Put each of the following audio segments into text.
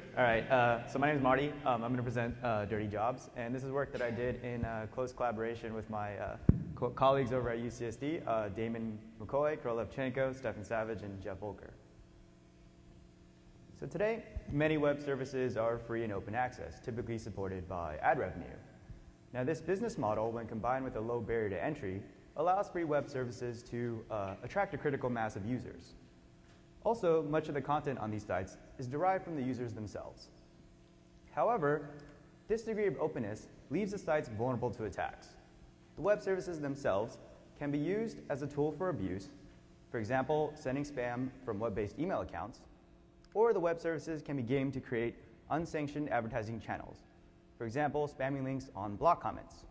All right, so my name is Marty. I'm going to present Dirty Jobs, and this is work that I did in close collaboration with my colleagues over at UCSD, Damon McCoy, Karol Levchenko, Stefan Savage, and Jeff Volker. So today, many web services are free and open access, typically supported by ad revenue. Now this business model, when combined with a low barrier to entry, allows free web services to attract a critical mass of users. Also, much of the content on these sites is derived from the users themselves. However, this degree of openness leaves the sites vulnerable to attacks. The web services themselves can be used as a tool for abuse, for example, sending spam from web-based email accounts, or the web services can be gamed to create unsanctioned advertising channels, for example, spamming links on blog comments.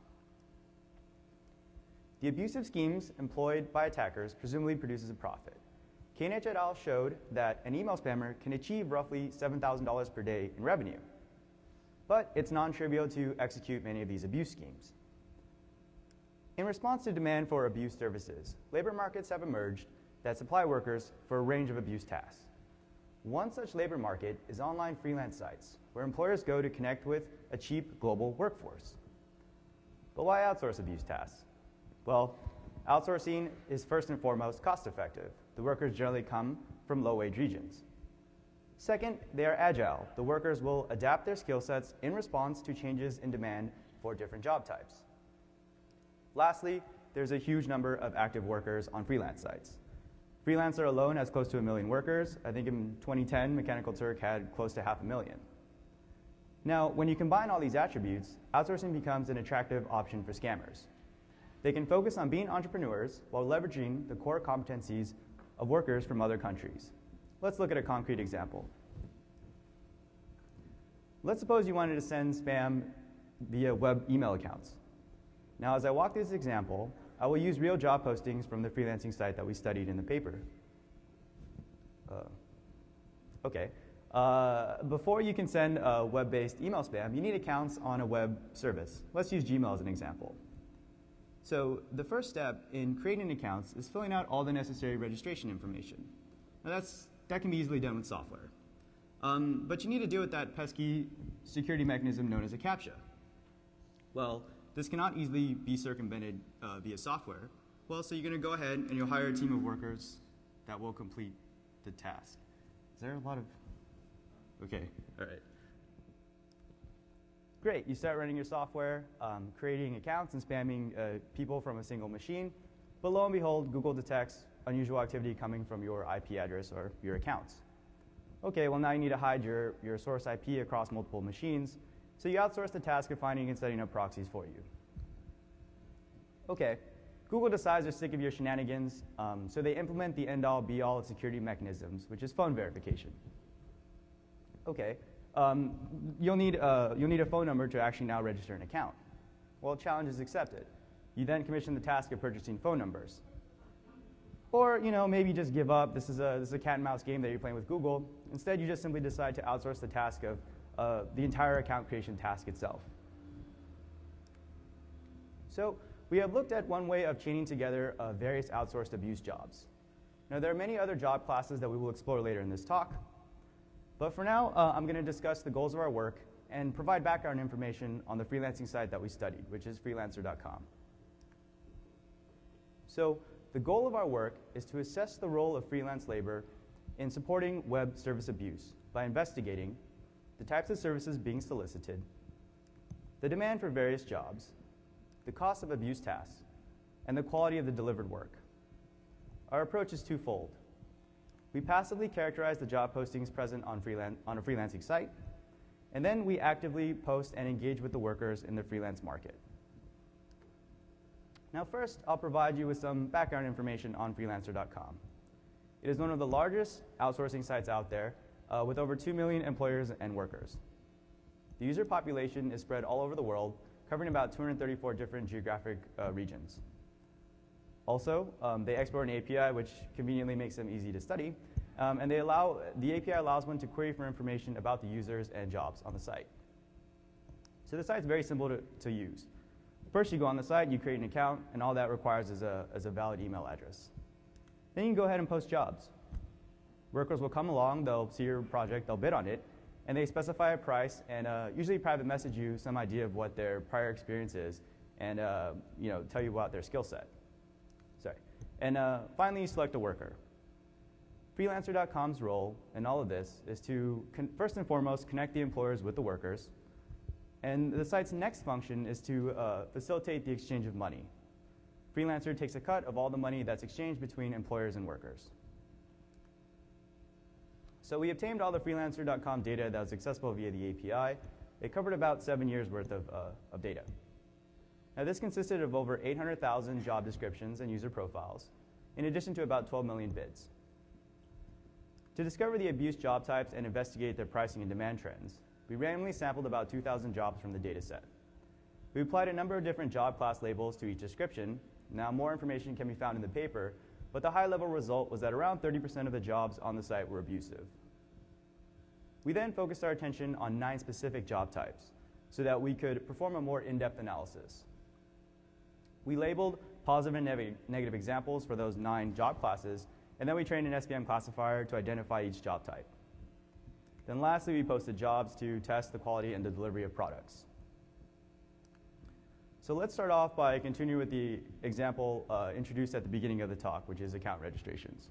The abusive schemes employed by attackers presumably produces a profit. Koenig et al. Showed that an email spammer can achieve roughly $7,000 per day in revenue. But it's non-trivial to execute many of these abuse schemes. In response to demand for abuse services, labor markets have emerged that supply workers for a range of abuse tasks. One such labor market is online freelance sites, where employers go to connect with a cheap global workforce. But why outsource abuse tasks? Well, outsourcing is first and foremost cost-effective. The workers generally come from low-wage regions. Second, they are agile. The workers will adapt their skill sets in response to changes in demand for different job types. Lastly, there's a huge number of active workers on freelance sites. Freelancer alone has close to 1 million workers. I think in 2010, Mechanical Turk had close to 500,000. Now, when you combine all these attributes, outsourcing becomes an attractive option for scammers. They can focus on being entrepreneurs while leveraging the core competencies of workers from other countries. Let's look at a concrete example. Let's suppose you wanted to send spam via web email accounts. Now, as I walk through this example, I will use real job postings from the freelancing site that we studied in the paper. Before you can send a web-based email spam, you need accounts on a web service. Let's use Gmail as an example. So the first step in creating accounts is filling out all the necessary registration information. Now that can be easily done with software. But you need to deal with that pesky security mechanism known as a CAPTCHA. Well, this cannot easily be circumvented via software. Well, so you're going to go ahead and you'll hire a team of workers that will complete the task. Is there a lot of... Okay, all right. Great, you start running your software, creating accounts and spamming people from a single machine. But lo and behold, Google detects unusual activity coming from your IP address or your accounts. Okay, well now you need to hide your source IP across multiple machines. So you outsource the task of finding and setting up proxies for you. Okay, Google decides they're sick of your shenanigans, so they implement the end-all be-all of security mechanisms, which is phone verification. Okay. You'll need a phone number to actually now register an account. Well, challenge is accepted. You then commission the task of purchasing phone numbers. Or, maybe just give up. This is a cat and mouse game that you're playing with Google. Instead, you just simply decide to outsource the task of the entire account creation task itself. So we have looked at one way of chaining together various outsourced abuse jobs. Now, there are many other job classes that we will explore later in this talk. But for now, I'm going to discuss the goals of our work and provide background information on the freelancing site that we studied, which is freelancer.com. So the goal of our work is to assess the role of freelance labor in supporting web service abuse by investigating the types of services being solicited, the demand for various jobs, the cost of abuse tasks, and the quality of the delivered work. Our approach is twofold. We passively characterize the job postings present on a freelancing site, and then we actively post and engage with the workers in the freelance market. Now first, I'll provide you with some background information on freelancer.com. It is one of the largest outsourcing sites out there with over 2 million employers and workers. The user population is spread all over the world, covering about 234 different geographic regions. Also, they export an API, which conveniently makes them easy to study. And the API allows one to query for information about the users and jobs on the site. So the site's very simple to use. First, you go on the site, you create an account, and all that requires is a valid email address. Then you can go ahead and post jobs. Workers will come along, they'll see your project, they'll bid on it, and they specify a price and usually private message you some idea of what their prior experience is and tell you about their skill set. And finally, you select a worker. Freelancer.com's role in all of this is to, first and foremost, connect the employers with the workers. And the site's next function is to facilitate the exchange of money. Freelancer takes a cut of all the money that's exchanged between employers and workers. So we obtained all the Freelancer.com data that was accessible via the API. It covered about 7 years worth of data. Now this consisted of over 800,000 job descriptions and user profiles, in addition to about 12 million bids. To discover the abuse job types and investigate their pricing and demand trends, we randomly sampled about 2,000 jobs from the data set. We applied a number of different job class labels to each description. Now more information can be found in the paper, but the high-level result was that around 30% of the jobs on the site were abusive. We then focused our attention on 9 specific job types so that we could perform a more in-depth analysis. We labeled positive and negative examples for those 9 job classes, and then we trained an SPM classifier to identify each job type. Then lastly, we posted jobs to test the quality and the delivery of products. So let's start off by continuing with the example introduced at the beginning of the talk, which is account registrations.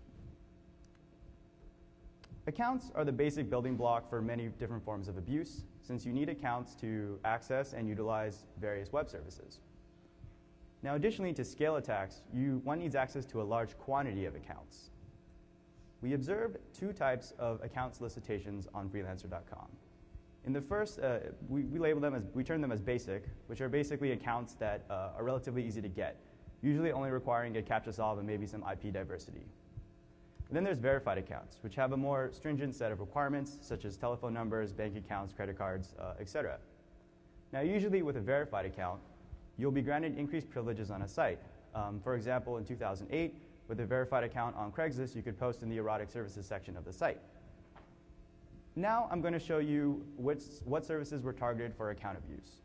Accounts are the basic building block for many different forms of abuse, since you need accounts to access and utilize various web services. Now, additionally, to scale attacks, one needs access to a large quantity of accounts. We observed 2 types of account solicitations on Freelancer.com. In the first, we term them as basic, which are basically accounts that are relatively easy to get, usually only requiring a CAPTCHA solve and maybe some IP diversity. And then there's verified accounts, which have a more stringent set of requirements, such as telephone numbers, bank accounts, credit cards, etc. Now, usually with a verified account, you'll be granted increased privileges on a site. For example, in 2008, with a verified account on Craigslist, you could post in the erotic services section of the site. Now I'm going to show you what services were targeted for account abuse.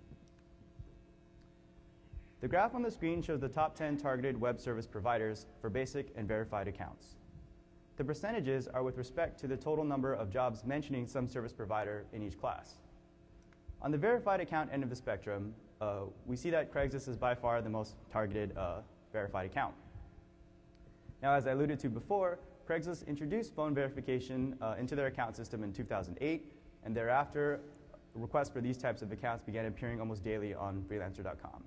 The graph on the screen shows the top 10 targeted web service providers for basic and verified accounts. The percentages are with respect to the total number of jobs mentioning some service provider in each class. On the verified account end of the spectrum, we see that Craigslist is by far the most targeted verified account. Now, as I alluded to before, Craigslist introduced phone verification into their account system in 2008, and thereafter, requests for these types of accounts began appearing almost daily on Freelancer.com.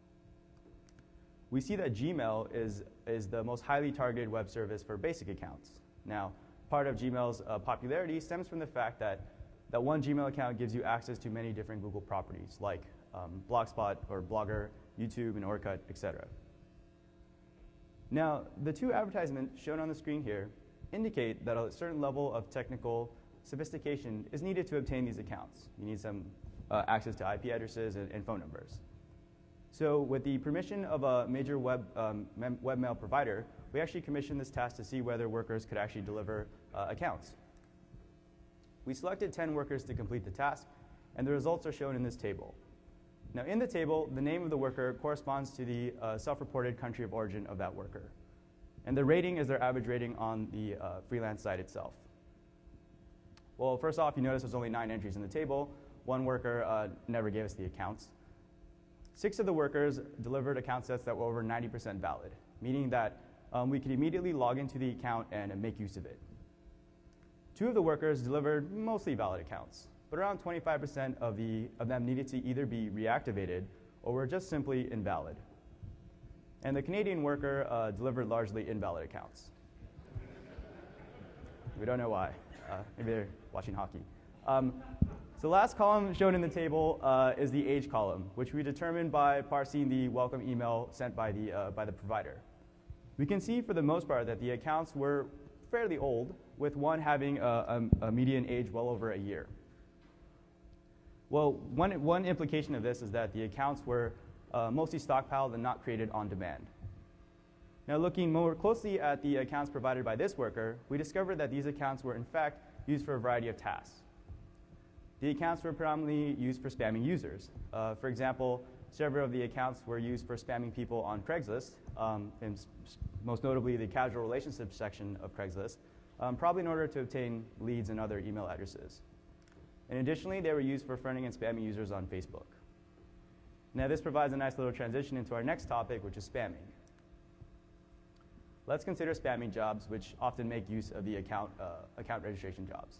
We see that Gmail is the most highly targeted web service for basic accounts. Now, part of Gmail's popularity stems from the fact that one Gmail account gives you access to many different Google properties, like Blogspot or Blogger, YouTube, and Orkut, etc. Now, the 2 advertisements shown on the screen here indicate that a certain level of technical sophistication is needed to obtain these accounts. You need some access to IP addresses and phone numbers. So with the permission of a major webmail provider, we actually commissioned this task to see whether workers could actually deliver accounts. We selected 10 workers to complete the task, and the results are shown in this table. Now, in the table, the name of the worker corresponds to the self-reported country of origin of that worker. And the rating is their average rating on the freelance site itself. Well, first off, you notice there's only 9 entries in the table. 1 worker never gave us the accounts. 6 of the workers delivered account sets that were over 90% valid, meaning that we could immediately log into the account and make use of it. 2 of the workers delivered mostly valid accounts, but around 25% of them needed to either be reactivated or were just simply invalid. And the Canadian worker delivered largely invalid accounts. We don't know why. Maybe they're watching hockey. So the last column shown in the table is the age column, which we determined by parsing the welcome email sent by the provider. We can see for the most part that the accounts were fairly old, with one having a median age well over a year. Well, one implication of this is that the accounts were mostly stockpiled and not created on demand. Now, looking more closely at the accounts provided by this worker, we discovered that these accounts were in fact used for a variety of tasks. The accounts were predominantly used for spamming users. For example, several of the accounts were used for spamming people on Craigslist, and most notably the casual relationships section of Craigslist, probably in order to obtain leads and other email addresses. And additionally, they were used for friending and spamming users on Facebook. Now this provides a nice little transition into our next topic, which is spamming. Let's consider spamming jobs, which often make use of the account registration jobs.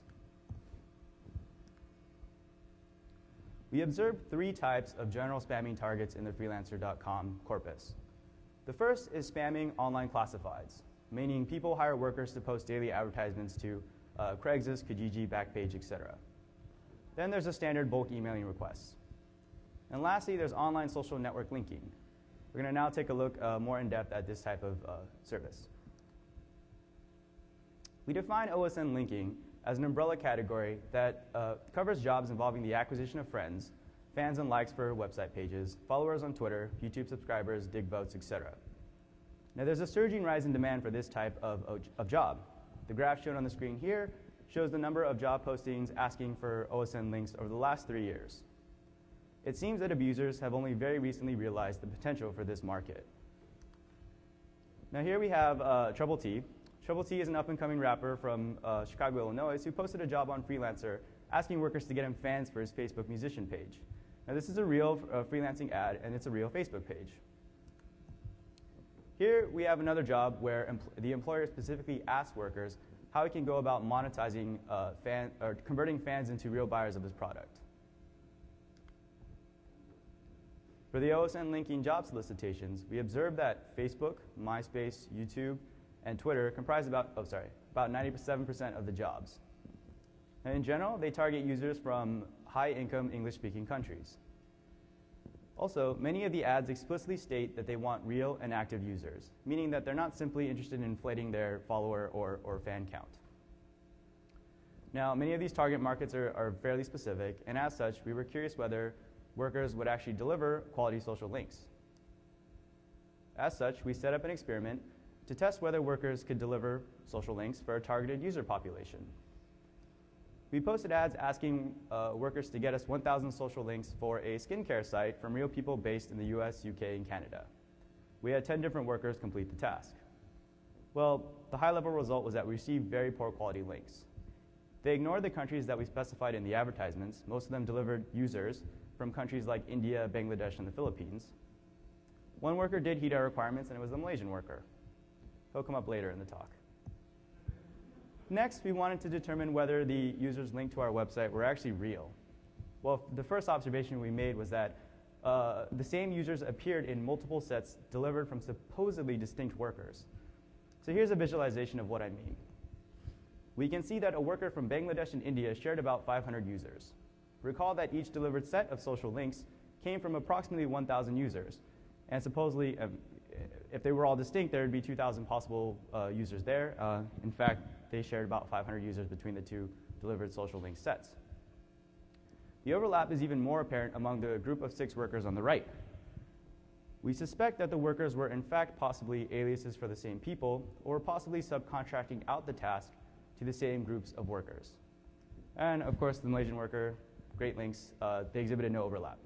We observed 3 types of general spamming targets in the freelancer.com corpus. The first is spamming online classifieds, meaning people hire workers to post daily advertisements to Craigslist, Kijiji, Backpage, etc. Then there's a standard bulk emailing requests. And lastly, there's online social network linking. We're going to now take a look more in depth at this type of service. We define OSN linking as an umbrella category that covers jobs involving the acquisition of friends, fans and likes for website pages, followers on Twitter, YouTube subscribers, dig votes, etc. Now there's a surging rise in demand for this type of job. The graph shown on the screen here shows the number of job postings asking for OSN links over the last 3 years. It seems that abusers have only very recently realized the potential for this market. Now here we have Trouble T. Trouble T is an up-and-coming rapper from Chicago, Illinois, who posted a job on Freelancer asking workers to get him fans for his Facebook musician page. Now this is a real freelancing ad, and it's a real Facebook page. Here we have another job where the employer specifically asks workers how he can go about monetizing or converting fans into real buyers of his product. For the OSN linking job solicitations, we observed that Facebook, MySpace, YouTube, and Twitter comprise about 97% of the jobs. And in general, they target users from high-income English-speaking countries. Also, many of the ads explicitly state that they want real and active users, meaning that they're not simply interested in inflating their follower or fan count. Now, many of these target markets are fairly specific, and as such, we were curious whether workers would actually deliver quality social links. As such, we set up an experiment to test whether workers could deliver social links for a targeted user population. We posted ads asking workers to get us 1,000 social links for a skincare site from real people based in the US, UK, and Canada. We had 10 different workers complete the task. Well, the high-level result was that we received very poor quality links. They ignored the countries that we specified in the advertisements. Most of them delivered users from countries like India, Bangladesh, and the Philippines. One worker did heed our requirements, and it was the Malaysian worker. He'll come up later in the talk. Next, we wanted to determine whether the users linked to our website were actually real. Well, the first observation we made was that the same users appeared in multiple sets delivered from supposedly distinct workers. So here's a visualization of what I mean. We can see that a worker from Bangladesh and India shared about 500 users. Recall that each delivered set of social links came from approximately 1,000 users. And supposedly, if they were all distinct, there would be 2,000 possible users there. In fact, they shared about 500 users between the two delivered social link sets. The overlap is even more apparent among the group of 6 workers on the right. We suspect that the workers were in fact possibly aliases for the same people, or possibly subcontracting out the task to the same groups of workers. And of course, the Malaysian worker, great links, they exhibited no overlap.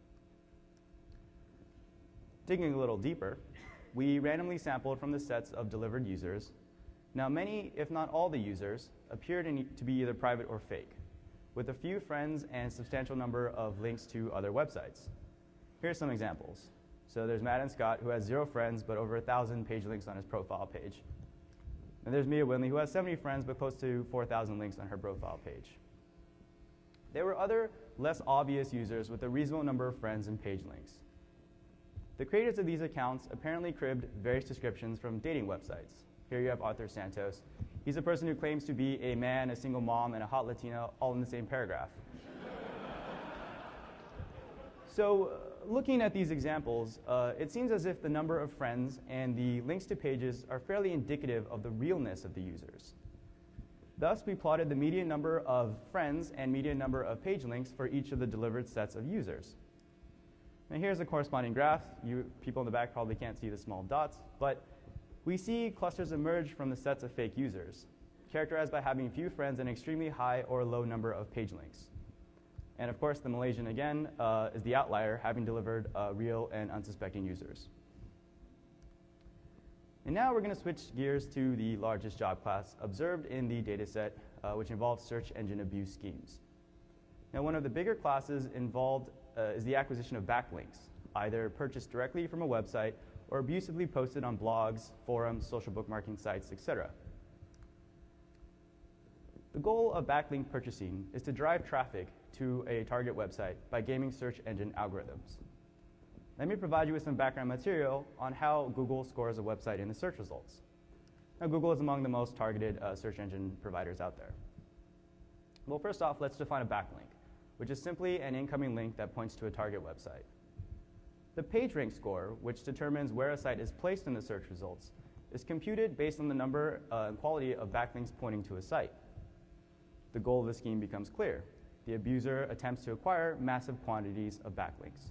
Digging a little deeper, we randomly sampled from the sets of delivered users. Now many, if not all the users, appeared to be either private or fake, with a few friends and a substantial number of links to other websites. Here's some examples. So there's Matt and Scott, who has 0 friends, but over 1,000 page links on his profile page. And there's Mia Winley, who has 70 friends, but close to 4,000 links on her profile page. There were other, less obvious users with a reasonable number of friends and page links. The creators of these accounts apparently cribbed various descriptions from dating websites. Here you have Arthur Santos. He's a person who claims to be a man, a single mom, and a hot Latina all in the same paragraph. So looking at these examples, it seems as if the number of friends and the links to pages are fairly indicative of the realness of the users. Thus, we plotted the median number of friends and median number of page links for each of the delivered sets of users. Now here's a corresponding graph. You people in the back probably can't see the small dots, but we see clusters emerge from the sets of fake users, characterized by having few friends and extremely high or low number of page links. And of course, the Malaysian, again, is the outlier, having delivered real and unsuspecting users. And now we're going to switch gears to the largest job class observed in the data set, which involves search engine abuse schemes. Now, one of the bigger classes involved is the acquisition of backlinks, either purchased directly from a website or abusively posted on blogs, forums, social bookmarking sites, etc. The goal of backlink purchasing is to drive traffic to a target website by gaming search engine algorithms. Let me provide you with some background material on how Google scores a website in the search results. Now, Google is among the most targeted search engine providers out there. Well, first off, let's define a backlink, which is simply an incoming link that points to a target website. The PageRank score, which determines where a site is placed in the search results, is computed based on the number and quality of backlinks pointing to a site. The goal of the scheme becomes clear. The abuser attempts to acquire massive quantities of backlinks.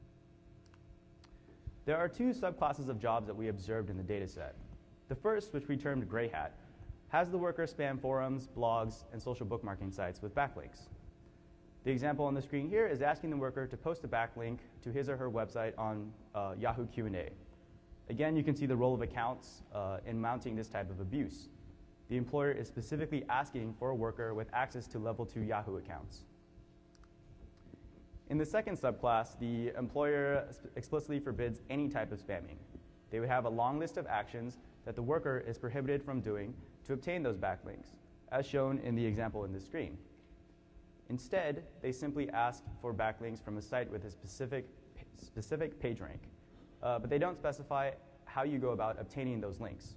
There are two subclasses of jobs that we observed in the dataset. The first, which we termed gray hat, has the worker spam forums, blogs, and social bookmarking sites with backlinks. The example on the screen here is asking the worker to post a backlink to his or her website on Yahoo Q&A. Again, you can see the role of accounts in mounting this type of abuse. The employer is specifically asking for a worker with access to level 2 Yahoo accounts. In the second subclass, the employer explicitly forbids any type of spamming. They would have a long list of actions that the worker is prohibited from doing to obtain those backlinks, as shown in the example in the screen. Instead, they simply ask for backlinks from a site with a specific page rank, but they don't specify how you go about obtaining those links.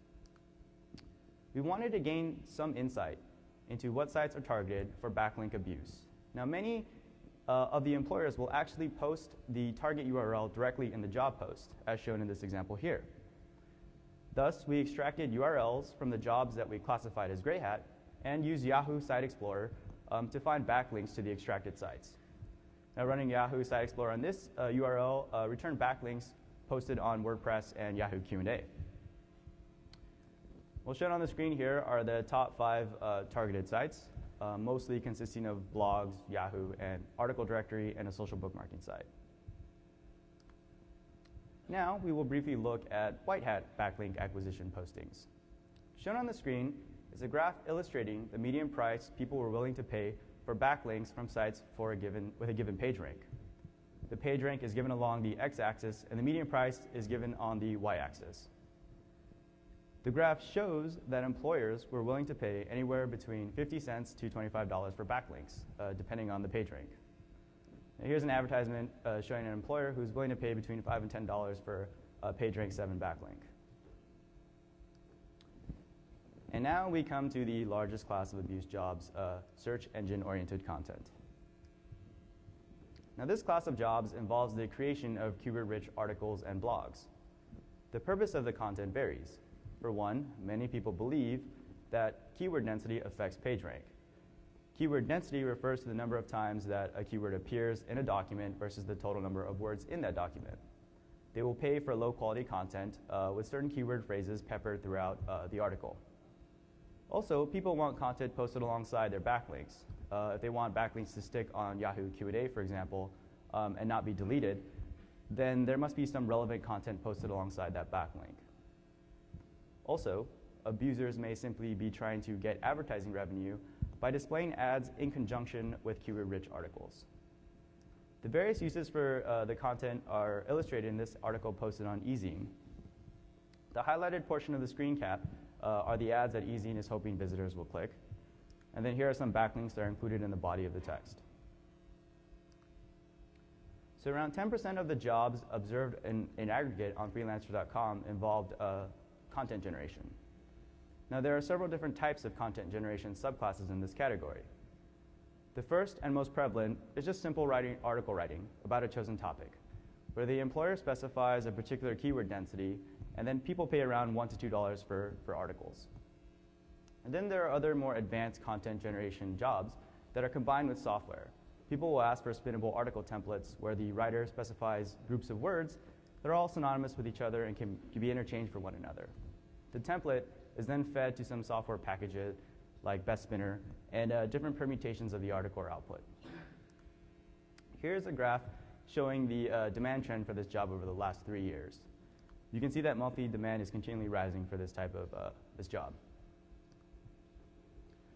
We wanted to gain some insight into what sites are targeted for backlink abuse. Now, many of the employers will actually post the target URL directly in the job post, as shown in this example here. Thus, we extracted URLs from the jobs that we classified as gray hat and used Yahoo Site Explorer to find backlinks to the extracted sites. Now, running Yahoo Site Explorer on this URL returned backlinks posted on WordPress and Yahoo Q&A. Well, shown on the screen here are the top 5 targeted sites, mostly consisting of blogs, Yahoo, and article directory, and a social bookmarking site. Now, we will briefly look at white hat backlink acquisition postings. Shown on the screen is a graph illustrating the median price people were willing to pay for backlinks from sites with a given page rank. The page rank is given along the x-axis, and the median price is given on the y-axis. The graph shows that employers were willing to pay anywhere between 50 cents to $25 for backlinks, depending on the page rank. Now, here's an advertisement showing an employer who's willing to pay between $5 and $10 for a page rank 7 backlink. And now we come to the largest class of abuse jobs, search engine-oriented content. Now, this class of jobs involves the creation of keyword-rich articles and blogs. The purpose of the content varies. For one, many people believe that keyword density affects page rank. Keyword density refers to the number of times that a keyword appears in a document versus the total number of words in that document. They will pay for low-quality content with certain keyword phrases peppered throughout the article. Also, people want content posted alongside their backlinks. If they want backlinks to stick on Yahoo Q&A, for example, and not be deleted, then there must be some relevant content posted alongside that backlink. Also, abusers may simply be trying to get advertising revenue by displaying ads in conjunction with keyword-rich articles. The various uses for the content are illustrated in this article posted on eZine. The highlighted portion of the screen cap are the ads that eZine is hoping visitors will click. And then here are some backlinks that are included in the body of the text. So around 10% of the jobs observed in aggregate on freelancer.com involved content generation. Now, there are several different types of content generation subclasses in this category. The first and most prevalent is just simple article writing about a chosen topic, where the employer specifies a particular keyword density, and then people pay around $1 to $2 for articles. And then there are other more advanced content generation jobs that are combined with software. People will ask for spinnable article templates where the writer specifies groups of words that are all synonymous with each other and can be interchanged for one another. The template is then fed to some software packages like BestSpinner and different permutations of the article or output. Here's a graph showing the demand trend for this job over the last 3 years. You can see that monthly demand is continually rising for this type of this job.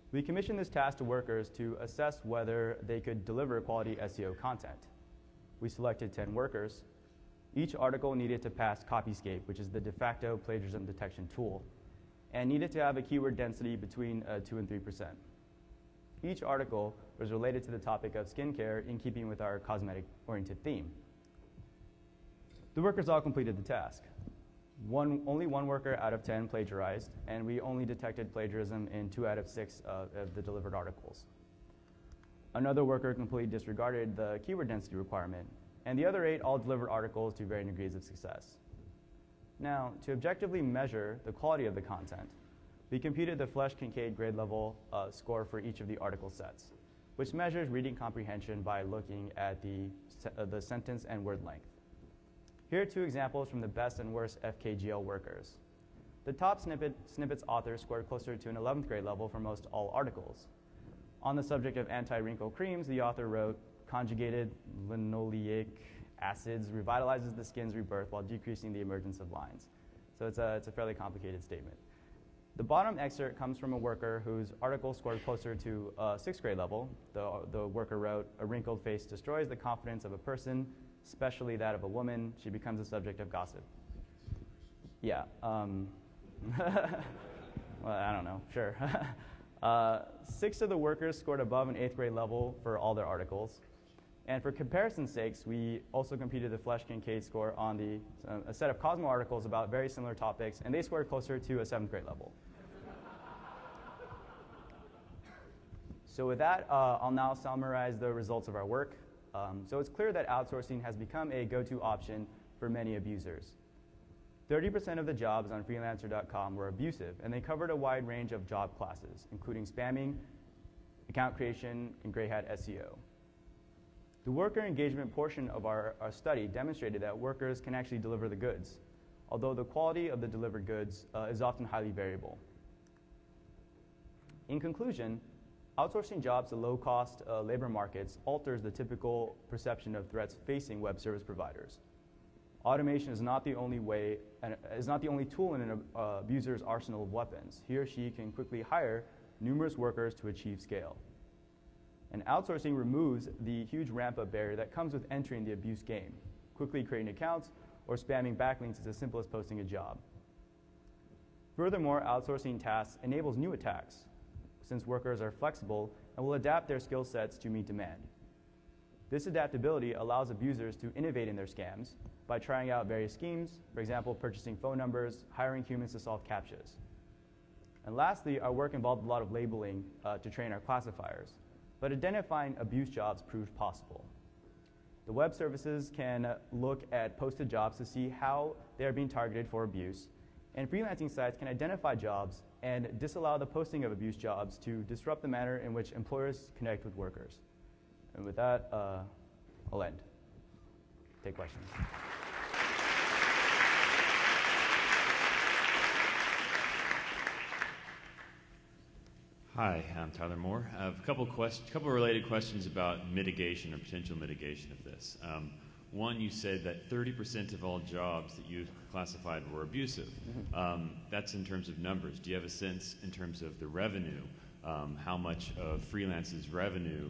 We commissioned this task to workers to assess whether they could deliver quality SEO content. We selected 10 workers. Each article needed to pass Copyscape, which is the de facto plagiarism detection tool, and needed to have a keyword density between 2 and 3%. Each article was related to the topic of skincare in keeping with our cosmetic-oriented theme. The workers all completed the task. Only one worker out of 10 plagiarized, and we only detected plagiarism in 2 out of 6 of the delivered articles. Another worker completely disregarded the keyword density requirement, and the other 8 all delivered articles to varying degrees of success. Now, to objectively measure the quality of the content, we computed the Flesch-Kincaid grade level score for each of the article sets, which measures reading comprehension by looking at the sentence and word length. Here are 2 examples from the best and worst FKGL workers. The top snippet's author scored closer to an 11th grade level for most all articles. On the subject of anti-wrinkle creams, the author wrote, "Conjugated linoleic acids revitalizes the skin's rebirth while decreasing the emergence of lines." So it's a fairly complicated statement. The bottom excerpt comes from a worker whose article scored closer to a 6th grade level. The worker wrote, "A wrinkled face destroys the confidence of a person, especially that of a woman. She becomes a subject of gossip." Yeah. Well, I don't know. Sure. 6 of the workers scored above an 8th grade level for all their articles. And for comparison's sakes, we also computed the Flesch-Kincaid score on a set of Cosmo articles about very similar topics, and they scored closer to a 7th grade level. So with that, I'll now summarize the results of our work. So it's clear that outsourcing has become a go-to option for many abusers. 30% of the jobs on freelancer.com were abusive, and they covered a wide range of job classes, including spamming, account creation, and gray hat SEO. The worker engagement portion of our study demonstrated that workers can actually deliver the goods, although the quality of the delivered goods is often highly variable. In conclusion, outsourcing jobs to low-cost labor markets alters the typical perception of threats facing web service providers. Automation is not the only tool in an abuser's arsenal of weapons. He or she can quickly hire numerous workers to achieve scale. And outsourcing removes the huge ramp-up barrier that comes with entering the abuse game. Quickly creating accounts or spamming backlinks is as simple as posting a job. Furthermore, outsourcing tasks enables new attacks, since workers are flexible and will adapt their skill sets to meet demand. This adaptability allows abusers to innovate in their scams by trying out various schemes, for example, purchasing phone numbers, hiring humans to solve CAPTCHAs. And lastly, our work involved a lot of labeling to train our classifiers, but identifying abuse jobs proved possible. The web services can look at posted jobs to see how they are being targeted for abuse, and freelancing sites can identify jobs and disallow the posting of abuse jobs to disrupt the manner in which employers connect with workers. And with that, I'll end. Take questions. Hi, I'm Tyler Moore. I have a couple related questions about mitigation or potential mitigation of this. One, you said that 30% of all jobs that you classified were abusive. Mm-hmm. That's in terms of numbers. Do you have a sense in terms of the revenue, how much of freelance's revenue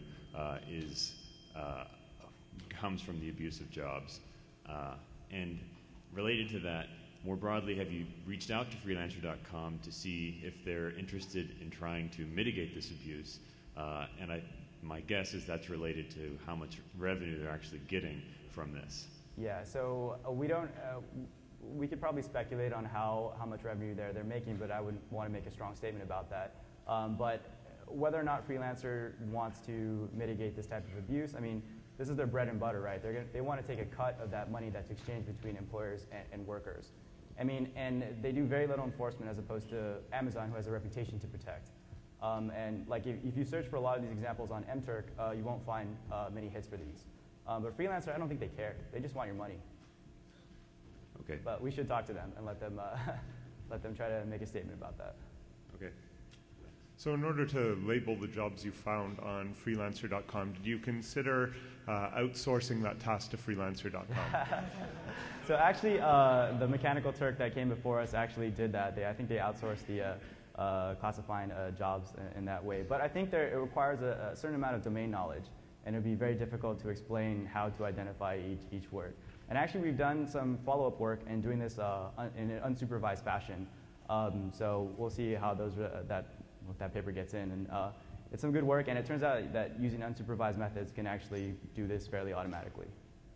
comes from the abusive jobs? And related to that, more broadly, have you reached out to freelancer.com to see if they're interested in trying to mitigate this abuse? My guess is that's related to how much revenue they're actually getting from this. Yeah, so we could probably speculate on how much revenue they're making, but I would want to make a strong statement about that. But whether or not Freelancer wants to mitigate this type of abuse, I mean, this is their bread and butter, right? They want to take a cut of that money that's exchanged between employers and workers. I mean, and they do very little enforcement as opposed to Amazon, who has a reputation to protect. And like if you search for a lot of these examples on mTurk, you won't find many hits for these. But Freelancer, I don't think they care. They just want your money. Okay. But we should talk to them and let them try to make a statement about that. Okay. So in order to label the jobs you found on freelancer.com, did you consider outsourcing that task to freelancer.com? So actually, the Mechanical Turk that came before us actually did that. I think they outsourced classifying jobs in that way. But I think it requires a certain amount of domain knowledge, and it would be very difficult to explain how to identify each word. And actually, we've done some follow-up work in doing this in an unsupervised fashion. So we'll see how that paper gets in. And it's some good work, and it turns out that using unsupervised methods can actually do this fairly automatically.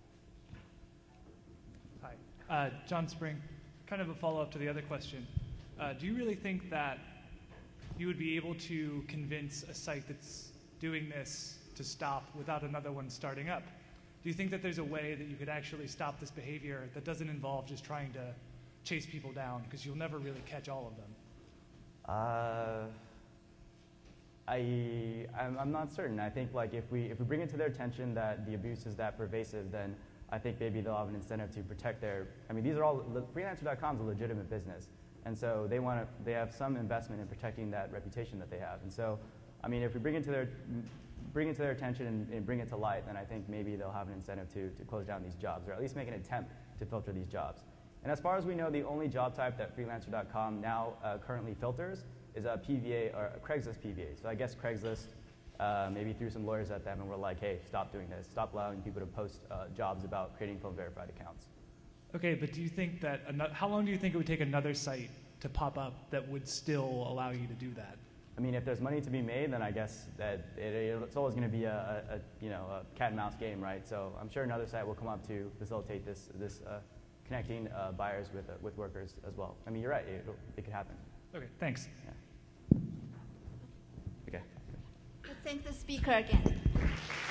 Hi, John Spring. Kind of a follow-up to the other question. Do you really think that you would be able to convince a site that's doing this to stop without another one starting up? Do you think that there's a way that you could actually stop this behavior that doesn't involve just trying to chase people down, because you'll never really catch all of them? I'm not certain. I think like if we bring it to their attention that the abuse is that pervasive, then I think maybe they'll have an incentive to protect their. I mean, these are all Freelancer.com is a legitimate business, and so they have some investment in protecting that reputation that they have. And so, I mean, if we bring it to their attention and bring it to light, then I think maybe they'll have an incentive to close down these jobs, or at least make an attempt to filter these jobs. And as far as we know, the only job type that Freelancer.com now currently filters is a PVA or a Craigslist PVA. So I guess Craigslist maybe threw some lawyers at them and were like, hey, stop doing this. Stop allowing people to post jobs about creating phone verified accounts. Okay, but do you think that, how long do you think it would take another site to pop up that would still allow you to do that? I mean, if there's money to be made, then I guess that it's always going to be a cat and mouse game, right? So I'm sure another site will come up to facilitate this connecting buyers with workers as well. I mean, you're right. It could happen. Okay, thanks. Yeah. Okay. Let's thank the speaker again.